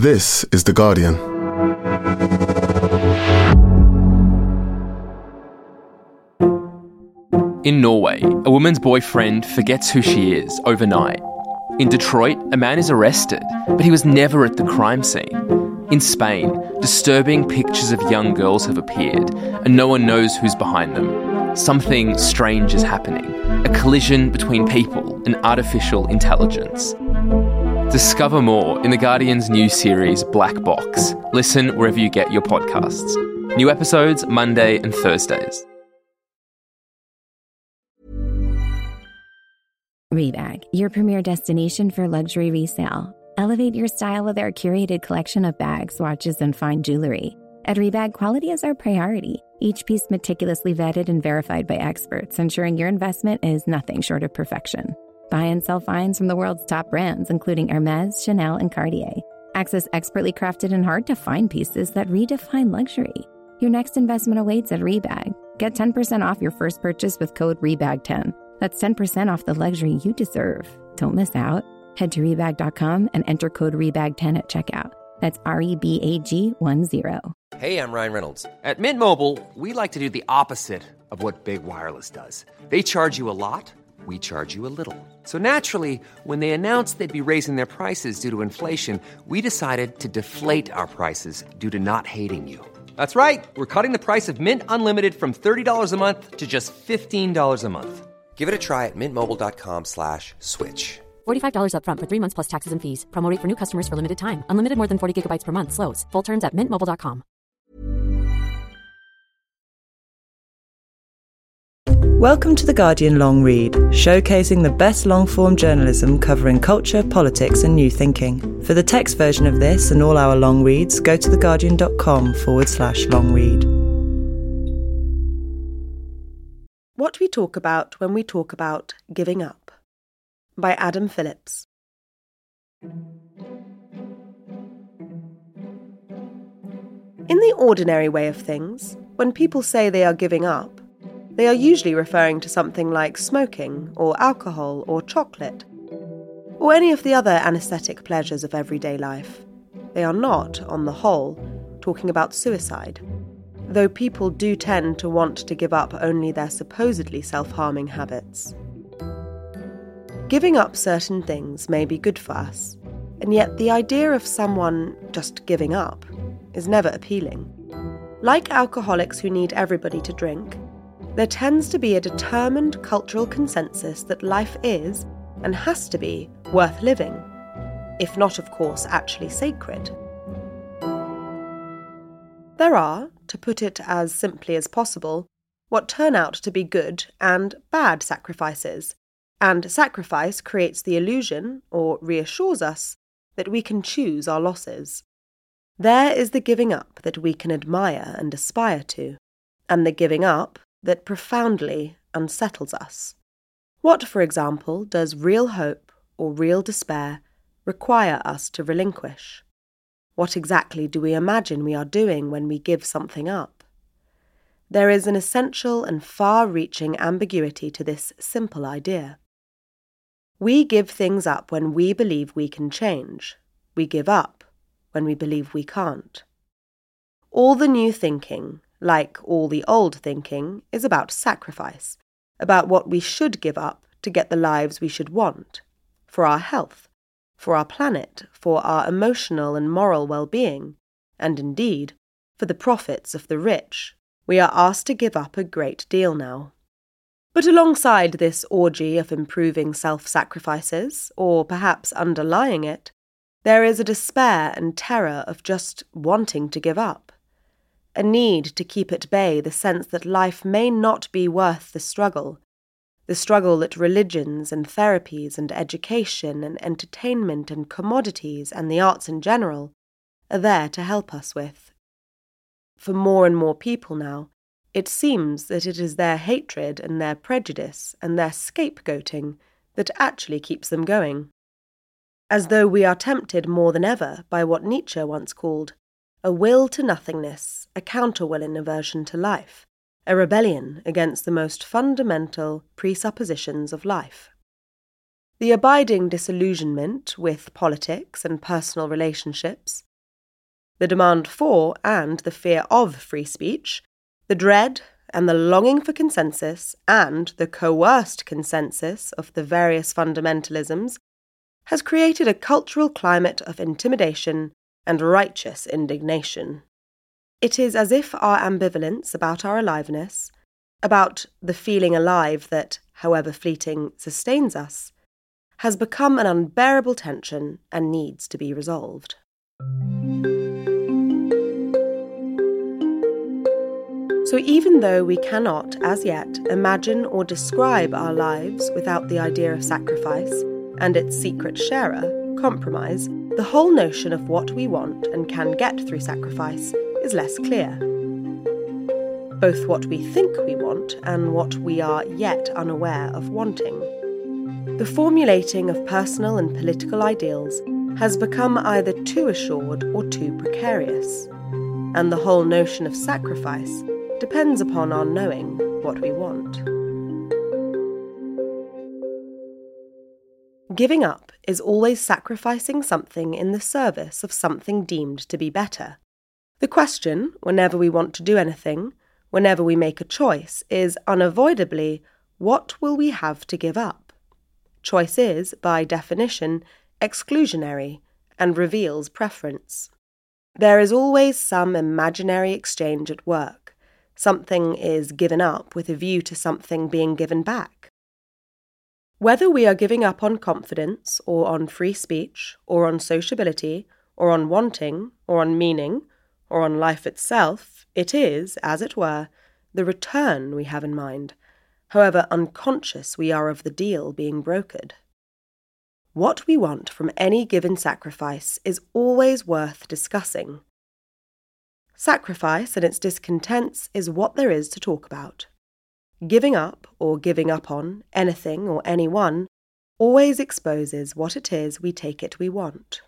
This is The Guardian. In Norway, a woman's boyfriend forgets who she is overnight. In Detroit, a man is arrested, but he was never at the crime scene. In Spain, disturbing pictures of young girls have appeared, and no one knows who's behind them. Something strange is happening, a collision between people and artificial intelligence. Discover more in The Guardian's new series, Black Box. Listen wherever you get your podcasts. New episodes Monday and Thursdays. Rebag, your premier destination for luxury resale. Elevate your style with our curated collection of bags, watches, and fine jewelry. At Rebag, quality is our priority. Each piece meticulously vetted and verified by experts, ensuring your investment is nothing short of perfection. Buy and sell finds from the world's top brands, including Hermès, Chanel, and Cartier. Access expertly crafted and hard-to-find pieces that redefine luxury. Your next investment awaits at Rebag. Get 10% off your first purchase with code REBAG10. That's 10% off the luxury you deserve. Don't miss out. Head to Rebag.com and enter code REBAG10 at checkout. That's REBAG10. Hey, I'm Ryan Reynolds. At Mint Mobile, we like to do the opposite of what Big Wireless does. They charge you a lot. We charge you a little. So naturally, when they announced they'd be raising their prices due to inflation, we decided to deflate our prices due to not hating you. That's right. We're cutting the price of Mint Unlimited from $30 a month to just $15 a month. Give it a try at mintmobile.com/switch. $45 up front for 3 months plus taxes and fees. Promo rate for new customers for limited time. Unlimited more than 40 gigabytes per month. Slows full terms at mintmobile.com. Welcome to The Guardian Long Read, showcasing the best long-form journalism covering culture, politics and new thinking. For the text version of this and all our long reads, go to theguardian.com/long read. What we talk about when we talk about giving up, by Adam Phillips. In the ordinary way of things, when people say they are giving up, they are usually referring to something like smoking or alcohol or chocolate, or any of the other anesthetic pleasures of everyday life. They are not, on the whole, talking about suicide, though people do tend to want to give up only their supposedly self-harming habits. Giving up certain things may be good for us, and yet the idea of someone just giving up is never appealing. Like alcoholics who need everybody to drink, there tends to be a determined cultural consensus that life is, and has to be, worth living, if not, of course, actually sacred. There are, to put it as simply as possible, what turn out to be good and bad sacrifices, and sacrifice creates the illusion, or reassures us, that we can choose our losses. There is the giving up that we can admire and aspire to, and the giving up that profoundly unsettles us. What, for example, does real hope or real despair require us to relinquish? What exactly do we imagine we are doing when we give something up? There is an essential and far-reaching ambiguity to this simple idea. We give things up when we believe we can change. We give up when we believe we can't. All the new thinking, like all the old thinking, is about sacrifice, about what we should give up to get the lives we should want, for our health, for our planet, for our emotional and moral well-being, and indeed, for the profits of the rich. We are asked to give up a great deal now. But alongside this orgy of improving self-sacrifices, or perhaps underlying it, there is a despair and terror of just wanting to give up. A need to keep at bay the sense that life may not be worth the struggle that religions and therapies and education and entertainment and commodities and the arts in general are there to help us with. For more and more people now, it seems that it is their hatred and their prejudice and their scapegoating that actually keeps them going. As though we are tempted more than ever by what Nietzsche once called a will to nothingness, a counter-will in aversion to life, a rebellion against the most fundamental presuppositions of life. The abiding disillusionment with politics and personal relationships, the demand for and the fear of free speech, the dread and the longing for consensus and the coerced consensus of the various fundamentalisms has created a cultural climate of intimidation and righteous indignation. It is as if our ambivalence about our aliveness, about the feeling alive that, however fleeting, sustains us, has become an unbearable tension and needs to be resolved. So even though we cannot, as yet, imagine or describe our lives without the idea of sacrifice and its secret sharer, compromise, the whole notion of what we want and can get through sacrifice is less clear. Both what we think we want and what we are yet unaware of wanting. The formulating of personal and political ideals has become either too assured or too precarious, and the whole notion of sacrifice depends upon our knowing what we want. Giving up is always sacrificing something in the service of something deemed to be better. The question, whenever we want to do anything, whenever we make a choice, is unavoidably, what will we have to give up? Choice is, by definition, exclusionary and reveals preference. There is always some imaginary exchange at work. Something is given up with a view to something being given back. Whether we are giving up on confidence, or on free speech, or on sociability, or on wanting, or on meaning, or on life itself, it is, as it were, the return we have in mind, however unconscious we are of the deal being brokered. What we want from any given sacrifice is always worth discussing. Sacrifice and its discontents is what there is to talk about. Giving up, or giving up on, anything or anyone always exposes what it is we take it we want.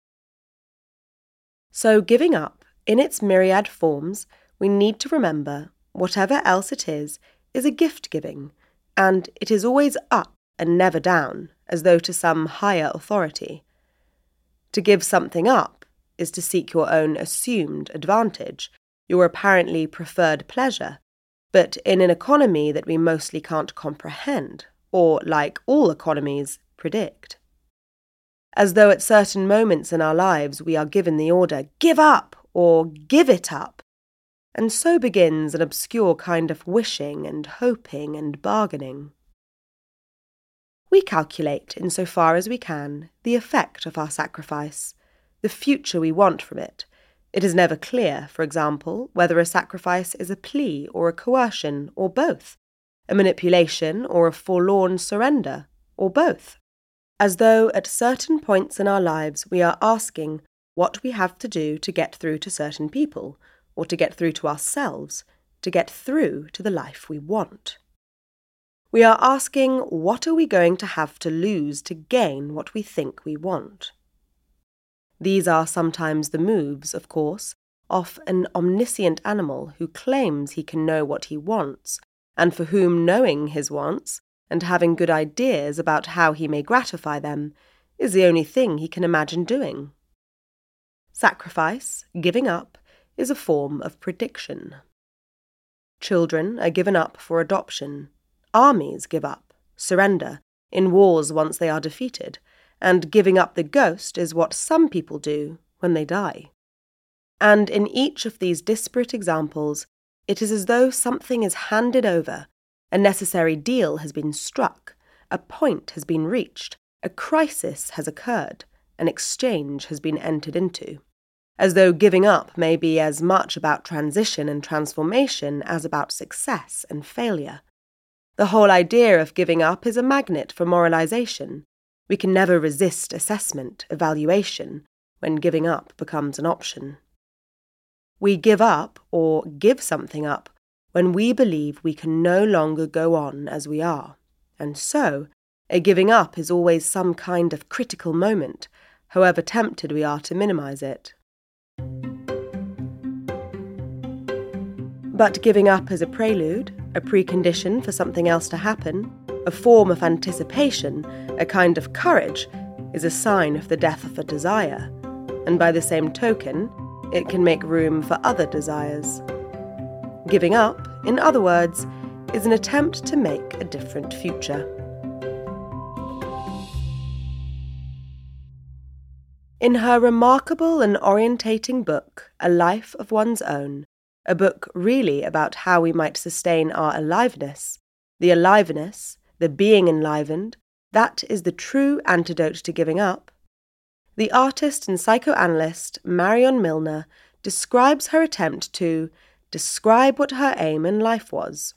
So giving up, in its myriad forms, we need to remember, whatever else it is a gift-giving, and it is always up and never down, as though to some higher authority. To give something up is to seek your own assumed advantage, your apparently preferred pleasure, but in an economy that we mostly can't comprehend, or, like all economies, predict. As though at certain moments in our lives we are given the order, give up, or give it up, and so begins an obscure kind of wishing and hoping and bargaining. We calculate, insofar as we can, the effect of our sacrifice, the future we want from it. It is never clear, for example, whether a sacrifice is a plea or a coercion, or both, a manipulation or a forlorn surrender, or both. As though at certain points in our lives we are asking what we have to do to get through to certain people, or to get through to ourselves, to get through to the life we want. We are asking, what are we going to have to lose to gain what we think we want? These are sometimes the moves, of course, of an omniscient animal who claims he can know what he wants, and for whom knowing his wants, and having good ideas about how he may gratify them, is the only thing he can imagine doing. Sacrifice, giving up, is a form of prediction. Children are given up for adoption. Armies give up, surrender, in wars once they are defeated, and giving up the ghost is what some people do when they die. And in each of these disparate examples, it is as though something is handed over, a necessary deal has been struck, a point has been reached, a crisis has occurred, an exchange has been entered into, as though giving up may be as much about transition and transformation as about success and failure. The whole idea of giving up is a magnet for moralization. We can never resist assessment, evaluation, when giving up becomes an option. We give up, or give something up, when we believe we can no longer go on as we are, and so a giving up is always some kind of critical moment, however tempted we are to minimize it. But giving up as a prelude, a precondition for something else to happen, a form of anticipation, a kind of courage, is a sign of the death of a desire, and by the same token, it can make room for other desires. Giving up, in other words, is an attempt to make a different future. In her remarkable and orientating book, A Life of One's Own, a book really about how we might sustain our aliveness, the being enlivened, that is the true antidote to giving up, the artist and psychoanalyst Marion Milner describes her attempt to describe what her aim in life was.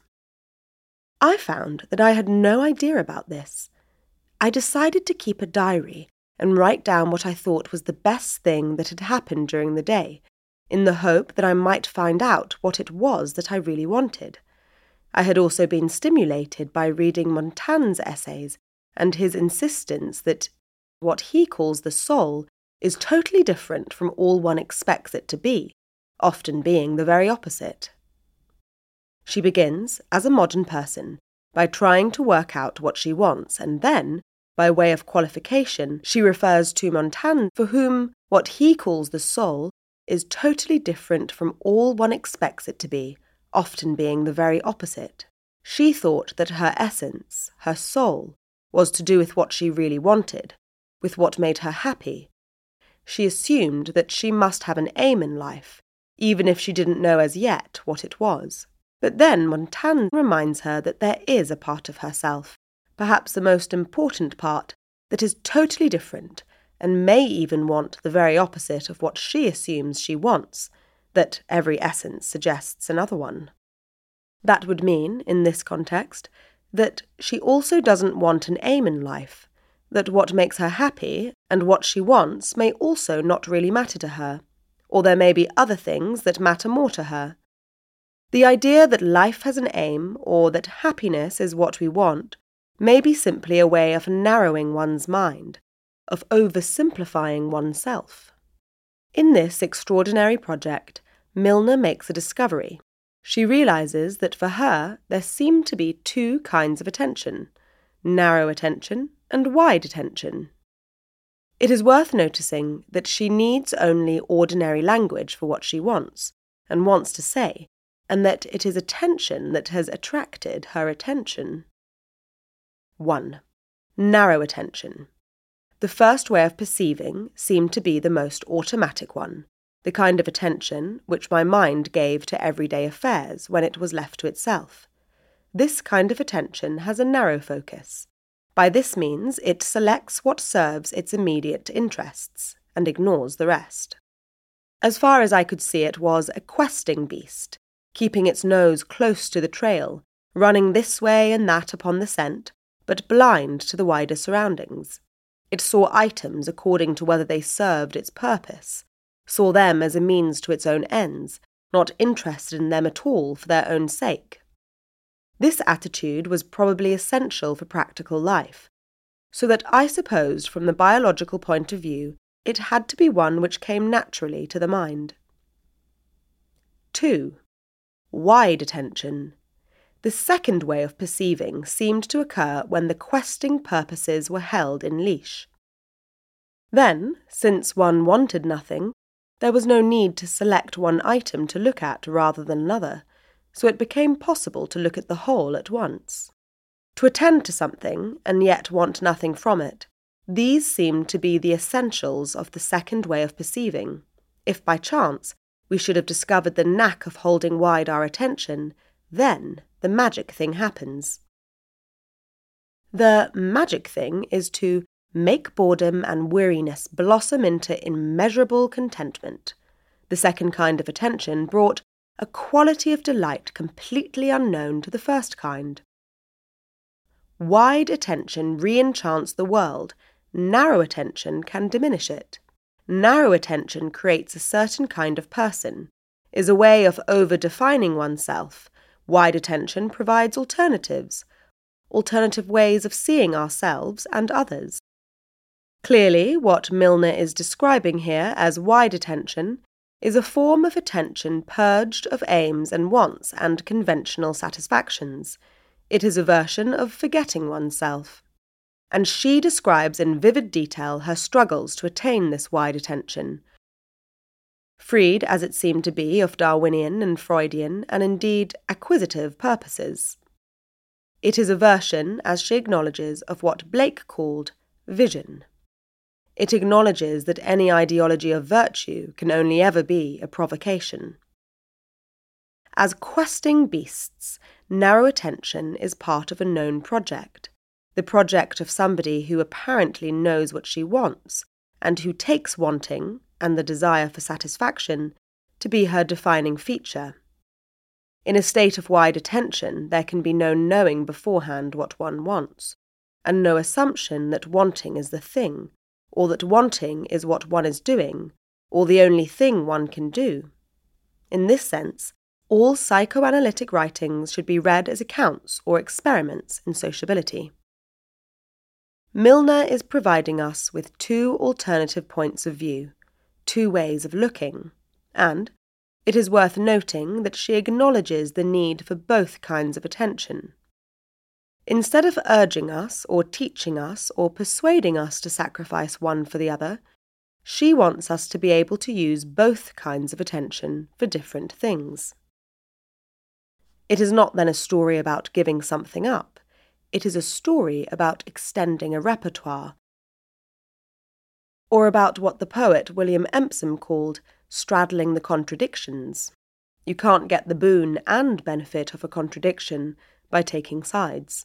I found that I had no idea about this. I decided to keep a diary and write down what I thought was the best thing that had happened during the day, in the hope that I might find out what it was that I really wanted. I had also been stimulated by reading Montaigne's essays and his insistence that what he calls the soul is totally different from all one expects it to be, often being the very opposite. She begins, as a modern person, by trying to work out what she wants, and then, by way of qualification, she refers to Montaigne, for whom what he calls the soul is totally different from all one expects it to be, often being the very opposite. She thought that her essence, her soul, was to do with what she really wanted, with what made her happy. She assumed that she must have an aim in life, even if she didn't know as yet what it was. But then Montaigne reminds her that there is a part of herself, perhaps the most important part, that is totally different, and may even want the very opposite of what she assumes she wants, that every essence suggests another one. That would mean, in this context, that she also doesn't want an aim in life, that what makes her happy and what she wants may also not really matter to her, or there may be other things that matter more to her. The idea that life has an aim, or that happiness is what we want, may be simply a way of narrowing one's mind, of oversimplifying oneself. In this extraordinary project, Milner makes a discovery. She realizes that for her there seem to be two kinds of attention, narrow attention and wide attention. It is worth noticing that she needs only ordinary language for what she wants, and wants to say, and that it is attention that has attracted her attention. 1. Narrow attention. The first way of perceiving seemed to be the most automatic one, the kind of attention which my mind gave to everyday affairs when it was left to itself. This kind of attention has a narrow focus. By this means it selects what serves its immediate interests, and ignores the rest. As far as I could see, it was a questing beast, keeping its nose close to the trail, running this way and that upon the scent, but blind to the wider surroundings. It saw items according to whether they served its purpose, saw them as a means to its own ends, not interested in them at all for their own sake. This attitude was probably essential for practical life, so that I supposed from the biological point of view it had to be one which came naturally to the mind. 2. Wide attention. The second way of perceiving seemed to occur when the questing purposes were held in leash. Then, since one wanted nothing, there was no need to select one item to look at rather than another, so it became possible to look at the whole at once. To attend to something, and yet want nothing from it, these seemed to be the essentials of the second way of perceiving. If by chance we should have discovered the knack of holding wide our attention, then the magic thing happens. The magic thing is to make boredom and weariness blossom into immeasurable contentment. The second kind of attention brought a quality of delight completely unknown to the first kind. Wide attention re-enchants the world, narrow attention can diminish it. Narrow attention creates a certain kind of person, is a way of over-defining oneself. Wide attention provides alternatives ways of seeing ourselves and others. Clearly, what Milner is describing here as wide attention is a form of attention purged of aims and wants and conventional satisfactions. It is a version of forgetting oneself. And she describes in vivid detail her struggles to attain this wide attention. freed as it seemed to be of Darwinian and Freudian and indeed acquisitive purposes. It is a version, as she acknowledges, of what Blake called vision. It acknowledges that any ideology of virtue can only ever be a provocation. As questing beasts, narrow attention is part of a known project, the project of somebody who apparently knows what she wants and who takes wanting and the desire for satisfaction to be her defining feature. In a state of wide attention, there can be no knowing beforehand what one wants, and no assumption that wanting is the thing, or that wanting is what one is doing, or the only thing one can do. In this sense, all psychoanalytic writings should be read as accounts or experiments in sociability. Milner is providing us with two alternative points of view, two ways of looking, and it is worth noting that she acknowledges the need for both kinds of attention. Instead of urging us or teaching us or persuading us to sacrifice one for the other, she wants us to be able to use both kinds of attention for different things. It is not then a story about giving something up. It is a story about extending a repertoire, or about what the poet William Empson called straddling the contradictions. You can't get the boon and benefit of a contradiction by taking sides.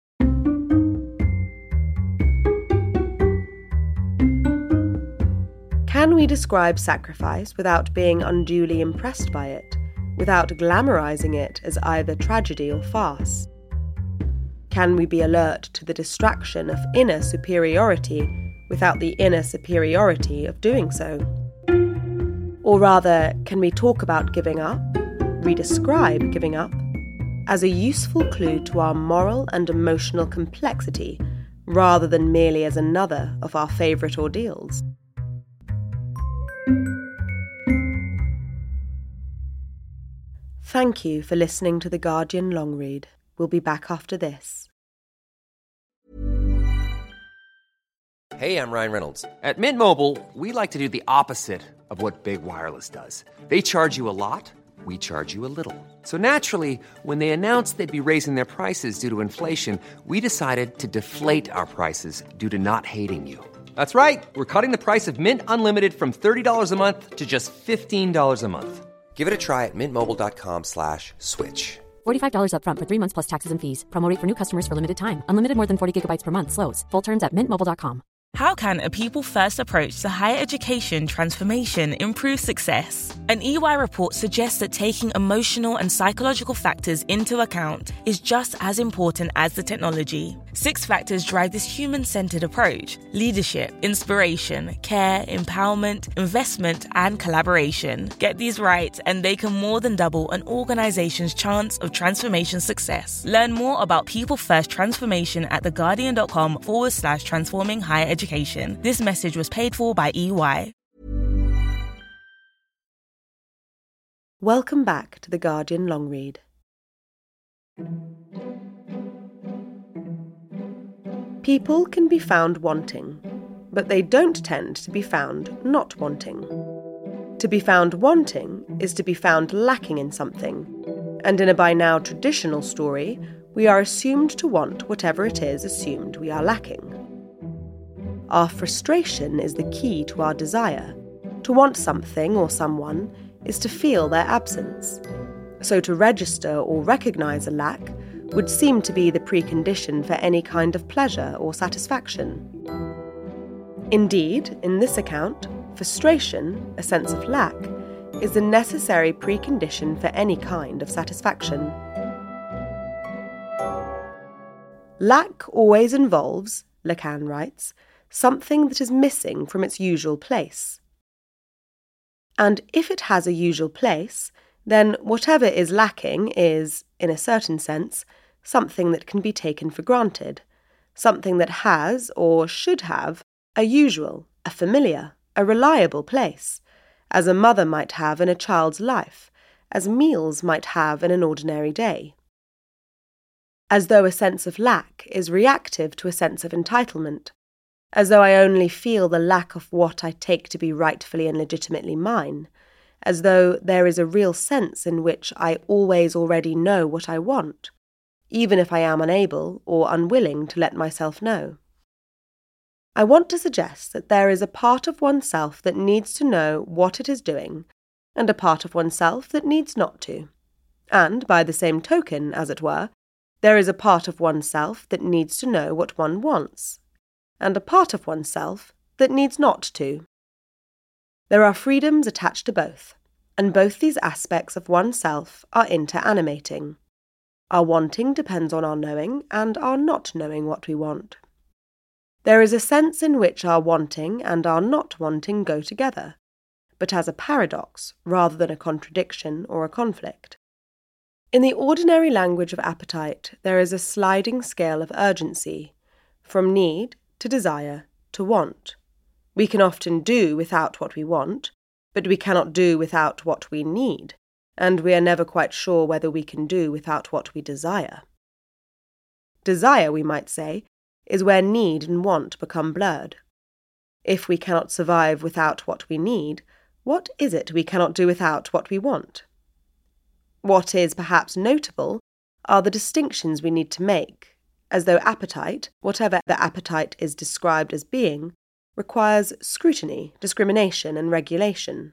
Can we describe sacrifice without being unduly impressed by it, without glamorizing it as either tragedy or farce? Can we be alert to the distraction of inner superiority without the inner superiority of doing so? Or rather, can we talk about giving up, redescribe giving up, as a useful clue to our moral and emotional complexity, rather than merely as another of our favourite ordeals? Thank you for listening to The Guardian Long Read. We'll be back after this. Hey, I'm Ryan Reynolds. At Mint Mobile, we like to do the opposite of what Big Wireless does. They charge you a lot, we charge you a little. So naturally, when they announced they'd be raising their prices due to inflation, we decided to deflate our prices due to not hating you. That's right. We're cutting the price of Mint Unlimited from $30 a month to just $15 a month. Give it a try at mintmobile.com/switch. $45 up front for 3 months plus taxes and fees. Promo rate for new customers for limited time. Unlimited more than 40 gigabytes per month. Slows full terms at mintmobile.com. How can a people-first approach to higher education transformation improve success? An EY report suggests that taking emotional and psychological factors into account is just as important as the technology. 6 factors drive this human-centered approach: leadership, inspiration, care, empowerment, investment, and collaboration. Get these right, and they can more than double an organization's chance of transformation success. Learn more about people-first transformation at theguardian.com/transforming higher education. This message was paid for by EY. Welcome back to The Guardian Long Read. People can be found wanting, but they don't tend to be found not wanting. To be found wanting is to be found lacking in something, and in a by now traditional story, we are assumed to want whatever it is assumed we are lacking. Our frustration is the key to our desire. To want something or someone is to feel their absence. So to register or recognise a lack would seem to be the precondition for any kind of pleasure or satisfaction. Indeed, in this account, frustration, a sense of lack, is a necessary precondition for any kind of satisfaction. Lack always involves, Lacan writes, something that is missing from its usual place. And if it has a usual place, then whatever is lacking is, in a certain sense, something that can be taken for granted, something that has, or should have, a usual, a familiar, a reliable place, as a mother might have in a child's life, as meals might have in an ordinary day. As though a sense of lack is reactive to a sense of entitlement, as though I only feel the lack of what I take to be rightfully and legitimately mine, as though there is a real sense in which I always already know what I want, even if I am unable or unwilling to let myself know. I want to suggest that there is a part of oneself that needs to know what it is doing, and a part of oneself that needs not to. And, by the same token, as it were, there is a part of oneself that needs to know what one wants, and a part of oneself that needs not to. There are freedoms attached to both, and both these aspects of oneself are interanimating. Our wanting depends on our knowing and our not knowing what we want. There is a sense in which our wanting and our not wanting go together, but as a paradox rather than a contradiction or a conflict. In the ordinary language of appetite, there is a sliding scale of urgency, from need to desire to want. We can often do without what we want, but we cannot do without what we need, and we are never quite sure whether we can do without what we desire. Desire, we might say, is where need and want become blurred. If we cannot survive without what we need, what is it we cannot do without what we want? What is perhaps notable are the distinctions we need to make, as though appetite, whatever the appetite is described as being, requires scrutiny, discrimination, and regulation.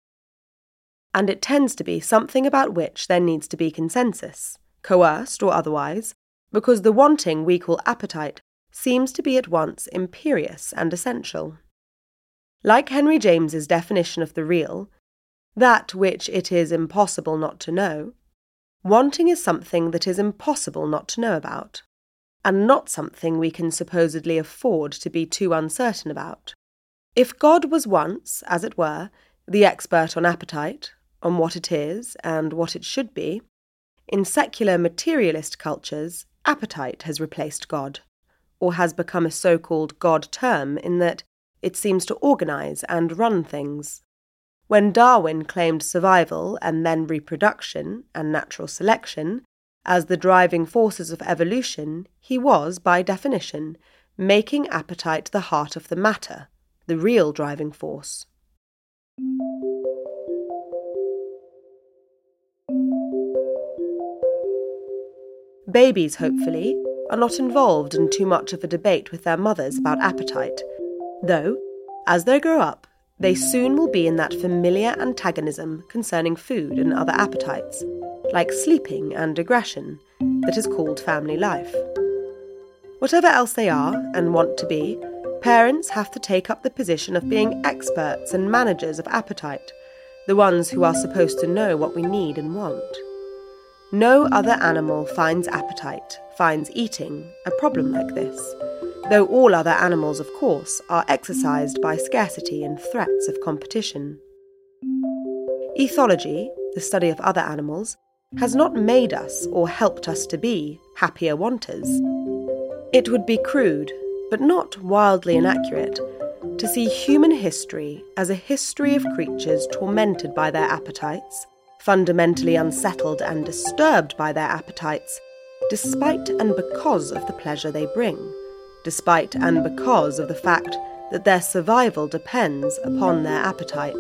And it tends to be something about which there needs to be consensus, coerced or otherwise, because the wanting we call appetite seems to be at once imperious and essential. Like Henry James's definition of the real, that which it is impossible not to know, wanting is something that is impossible not to know about, and not something we can supposedly afford to be too uncertain about. If God was once, as it were, the expert on appetite, on what it is and what it should be, in secular materialist cultures, appetite has replaced God, or has become a so-called God term in that it seems to organise and run things. When Darwin claimed survival and then reproduction and natural selection as the driving forces of evolution, he was, by definition, making appetite the heart of the matter, the real driving force. Babies, hopefully, are not involved in too much of a debate with their mothers about appetite, though, as they grow up, they soon will be in that familiar antagonism concerning food and other appetites, like sleeping and aggression, that is called family life. Whatever else they are and want to be, parents have to take up the position of being experts and managers of appetite, the ones who are supposed to know what we need and want. No other animal finds appetite, finds eating, a problem like this, though all other animals, of course, are exercised by scarcity and threats of competition. Ethology, the study of other animals, has not made us or helped us to be happier wanters. It would be crude, but not wildly inaccurate, to see human history as a history of creatures tormented by their appetites, fundamentally unsettled and disturbed by their appetites, despite and because of the pleasure they bring, despite and because of the fact that their survival depends upon their appetite.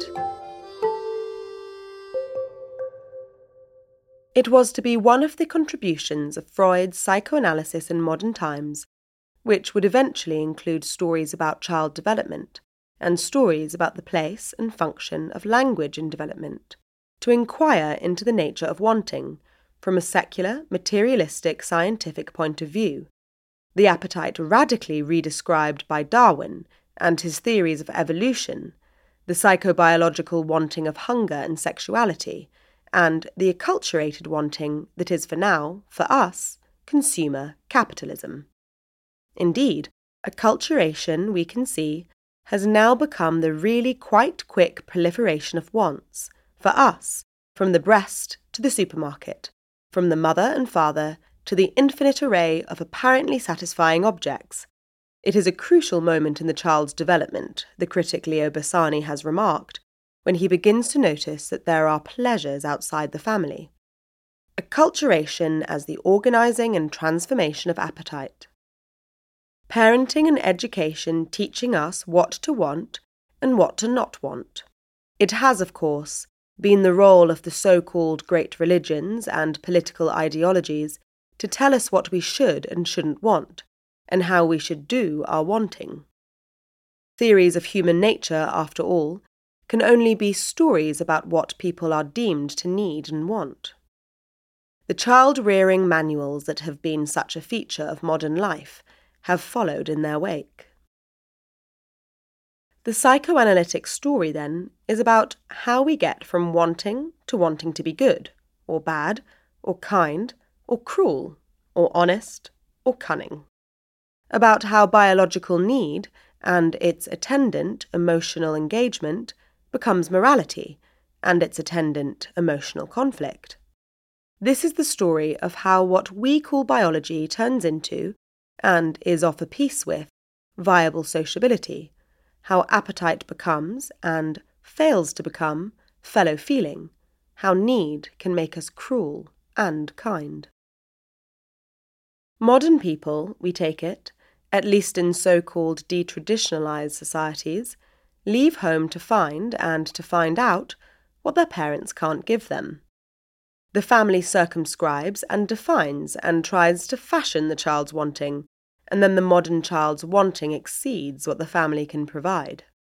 It was to be one of the contributions of Freud's psychoanalysis in modern times, which would eventually include stories about child development and stories about the place and function of language in development, to inquire into the nature of wanting from a secular, materialistic, scientific point of view, the appetite radically redescribed by Darwin and his theories of evolution, the psychobiological wanting of hunger and sexuality, and the acculturated wanting that is for now, for us, consumer capitalism. Indeed, acculturation, we can see, has now become the really quite quick proliferation of wants, for us, from the breast to the supermarket, from the mother and father to the infinite array of apparently satisfying objects. It is a crucial moment in the child's development, the critic Leo Bassani has remarked, when he begins to notice that there are pleasures outside the family. Acculturation as the organising and transformation of appetite. Parenting and education teaching us what to want and what to not want. It has, of course, been the role of the so-called great religions and political ideologies to tell us what we should and shouldn't want, and how we should do our wanting. Theories of human nature, after all, can only be stories about what people are deemed to need and want. The child-rearing manuals that have been such a feature of modern life have followed in their wake. The psychoanalytic story, then, is about how we get from wanting to be good, or bad, or kind, or cruel, or honest, or cunning. About how biological need and its attendant emotional engagement becomes morality and its attendant emotional conflict. This is the story of how what we call biology turns into, and is of a piece with, viable sociability, how appetite becomes, and fails to become, fellow feeling, how need can make us cruel and kind. Modern people, we take it, at least in so-called detraditionalised societies, leave home to find and to find out what their parents can't give them. The family circumscribes and defines and tries to fashion the child's wanting, and then the modern child's wanting exceeds what the family can provide.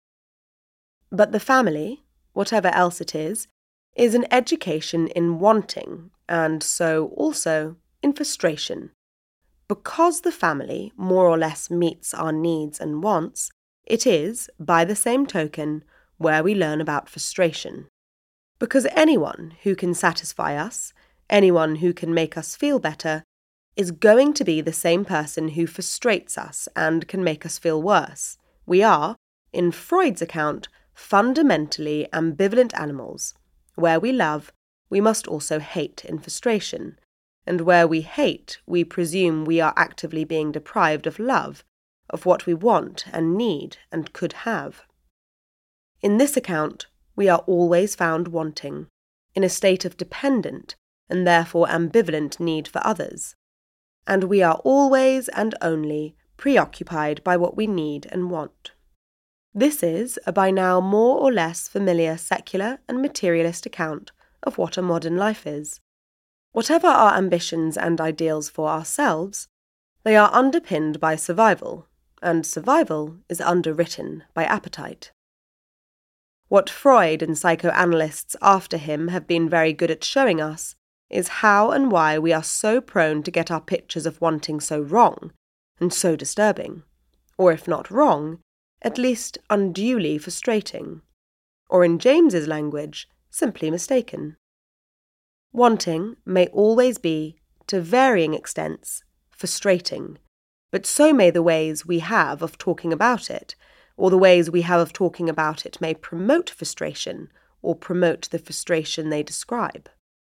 But the family, whatever else it is an education in wanting, and so also in frustration. Because the family more or less meets our needs and wants, it is, by the same token, where we learn about frustration. Because anyone who can satisfy us, anyone who can make us feel better, is going to be the same person who frustrates us and can make us feel worse. We are, in Freud's account, fundamentally ambivalent animals. Where we love, we must also hate in frustration. And where we hate, we presume we are actively being deprived of love, of what we want and need and could have. In this account, we are always found wanting, in a state of dependent and therefore ambivalent need for others. And we are always and only preoccupied by what we need and want. This is a by now more or less familiar secular and materialist account of what a modern life is. Whatever our ambitions and ideals for ourselves, they are underpinned by survival, and survival is underwritten by appetite. What Freud and psychoanalysts after him have been very good at showing us is how and why we are so prone to get our pictures of wanting so wrong and so disturbing, or if not wrong, at least unduly frustrating, or in James's language, simply mistaken. Wanting may always be, to varying extents, frustrating, but so may the ways we have of talking about it, or the ways we have of talking about it may promote frustration or promote the frustration they describe.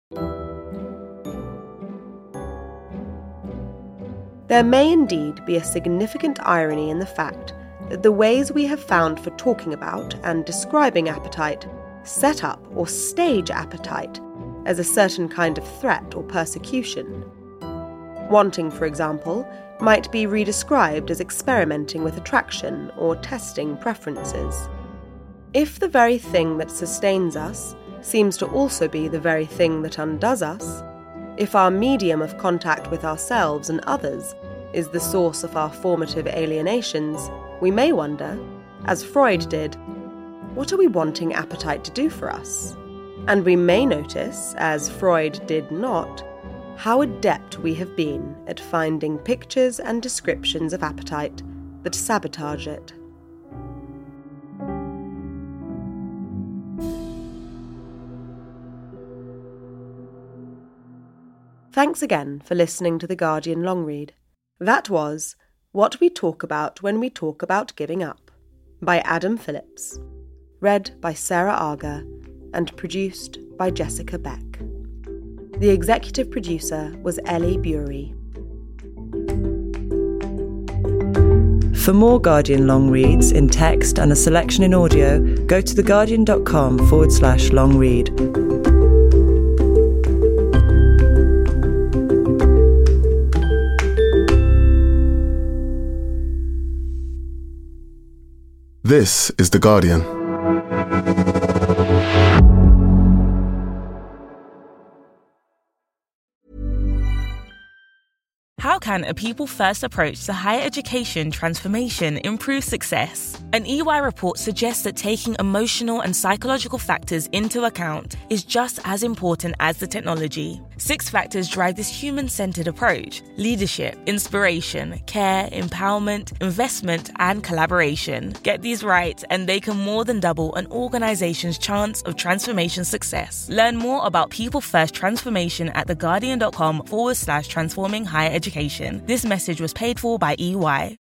There may indeed be a significant irony in the fact that the ways we have found for talking about and describing appetite set up or stage appetite as a certain kind of threat or persecution. Wanting, for example, might be redescribed as experimenting with attraction or testing preferences. If the very thing that sustains us seems to also be the very thing that undoes us, if our medium of contact with ourselves and others is the source of our formative alienations, we may wonder, as Freud did, what are we wanting appetite to do for us? And we may notice, as Freud did not, how adept we have been at finding pictures and descriptions of appetite that sabotage it. Thanks again for listening to The Guardian Long Read. That was What We Talk About When We Talk About Giving Up by Adam Phillips, read by Sarah Arger and produced by Jessica Beck. The executive producer was Ellie Bury. For more Guardian long reads in text and a selection in audio, go to theguardian.com/long read. This is The Guardian. How can a people-first approach to higher education transformation improve success? An EY report suggests that taking emotional and psychological factors into account is just as important as the technology. 6 factors drive this human-centered approach: leadership, inspiration, care, empowerment, investment, and collaboration. Get these right, and they can more than double an organization's chance of transformation success. Learn more about people-first transformation at theguardian.com/transforming higher education. This message was paid for by EY.